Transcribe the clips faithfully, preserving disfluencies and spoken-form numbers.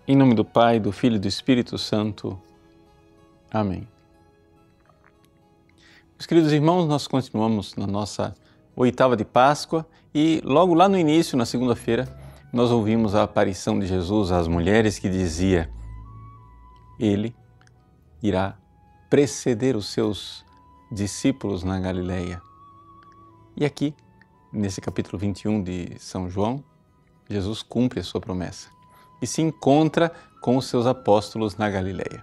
Em nome do Pai, do Filho e do Espírito Santo. Amém. Meus queridos irmãos, nós continuamos na nossa oitava de Páscoa e logo lá no início, na segunda-feira, nós ouvimos a aparição de Jesus às mulheres que dizia: Ele irá preceder os seus discípulos na Galileia. E aqui, nesse capítulo vinte e um de São João, Jesus cumpre a sua promessa e se encontra com os seus apóstolos na Galileia.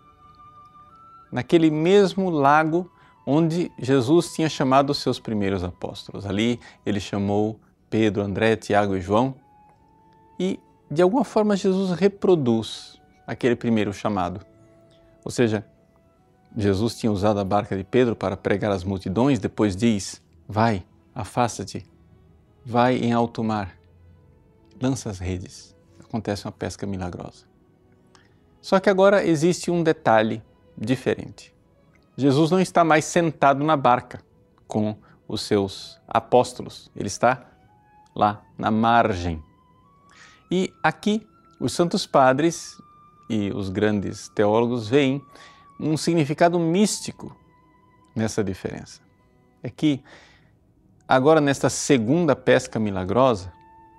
Naquele mesmo lago onde Jesus tinha chamado os seus primeiros apóstolos. Ali ele chamou Pedro, André, Tiago e João e, de alguma forma, Jesus reproduz aquele primeiro chamado. Ou seja, Jesus tinha usado a barca de Pedro para pregar às multidões, depois diz: vai, afasta-te, vai em alto mar, lança as redes. Acontece uma pesca milagrosa. Só que agora existe um detalhe diferente. Jesus não está mais sentado na barca com os seus apóstolos, ele está lá na margem. E aqui os santos padres e os grandes teólogos veem um significado místico nessa diferença. É que agora, nesta segunda pesca milagrosa,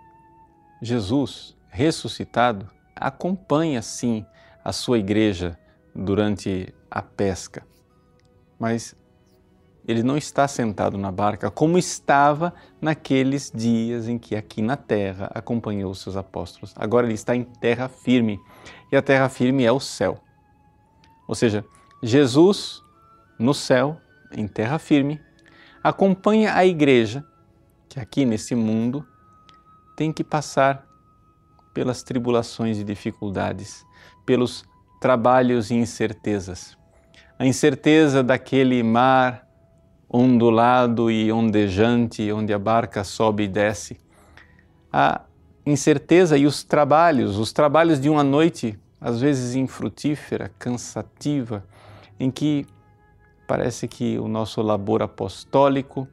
Jesus ressuscitado acompanha sim a sua igreja durante a pesca, mas ele não está sentado na barca como estava naqueles dias em que aqui na terra acompanhou os seus apóstolos. Agora ele está em terra firme e a terra firme é o céu. Ou seja, Jesus no céu, em terra firme, acompanha a igreja que aqui nesse mundo tem que passar pelas tribulações e dificuldades, pelos trabalhos e incertezas. A incerteza daquele mar ondulado e ondejante, onde a barca sobe e desce. A incerteza e os trabalhos, os trabalhos de uma noite, às vezes infrutífera, cansativa, em que parece que o nosso labor apostólico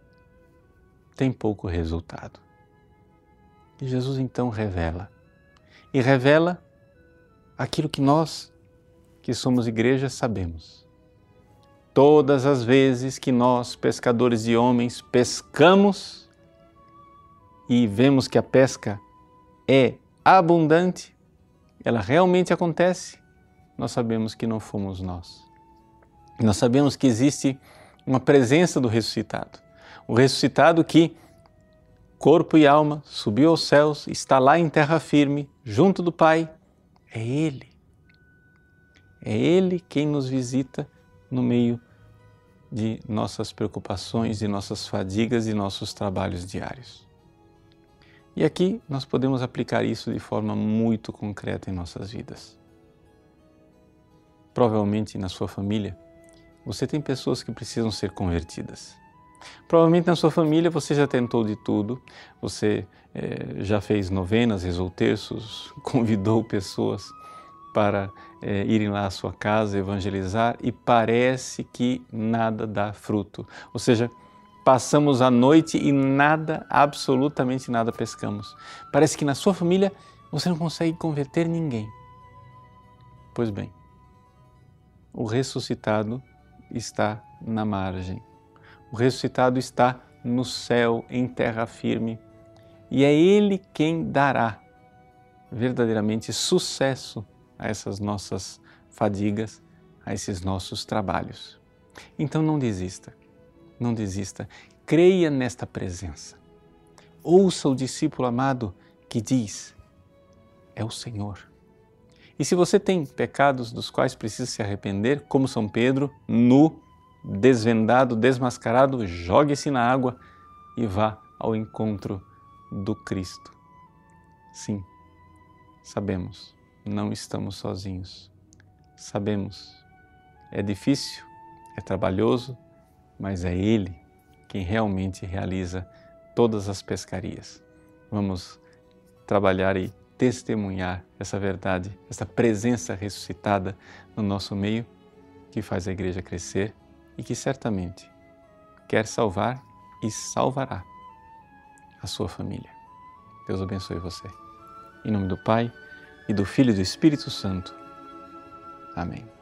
tem pouco resultado. E Jesus então revela. E revela aquilo que nós, que somos igreja, sabemos. Todas as vezes que nós, pescadores de homens, pescamos e vemos que a pesca é abundante, ela realmente acontece, nós sabemos que não fomos nós. Nós sabemos que existe uma presença do ressuscitado. O ressuscitado que, corpo e alma, subiu aos céus, está lá em terra firme, junto do Pai. É Ele. É Ele quem nos visita no meio de nossas preocupações, de nossas fadigas e nossos trabalhos diários. E aqui nós podemos aplicar isso de forma muito concreta em nossas vidas. Provavelmente na sua família, você tem pessoas que precisam ser convertidas. Provavelmente na sua família você já tentou de tudo, você eh, já fez novenas, rezou terços, convidou pessoas para eh, irem lá à sua casa evangelizar e parece que nada dá fruto. Ou seja, passamos a noite e nada, absolutamente nada pescamos. Parece que na sua família você não consegue converter ninguém. Pois bem, o ressuscitado está na margem. O ressuscitado está no céu, em terra firme, e é Ele quem dará verdadeiramente sucesso a essas nossas fadigas, a esses nossos trabalhos. Então não desista, não desista, creia nesta presença. Ouça o discípulo amado que diz: é o Senhor. E se você tem pecados dos quais precisa se arrepender, como São Pedro, nu, desvendado, desmascarado, jogue-se na água e vá ao encontro do Cristo. Sim, sabemos, não estamos sozinhos. Sabemos, é difícil, é trabalhoso, mas é Ele quem realmente realiza todas as pescarias. Vamos trabalhar e testemunhar essa verdade, essa presença ressuscitada no nosso meio, que faz a igreja crescer e que certamente quer salvar e salvará a sua família. Deus abençoe você. Em nome do Pai, e do Filho e do Espírito Santo. Amém.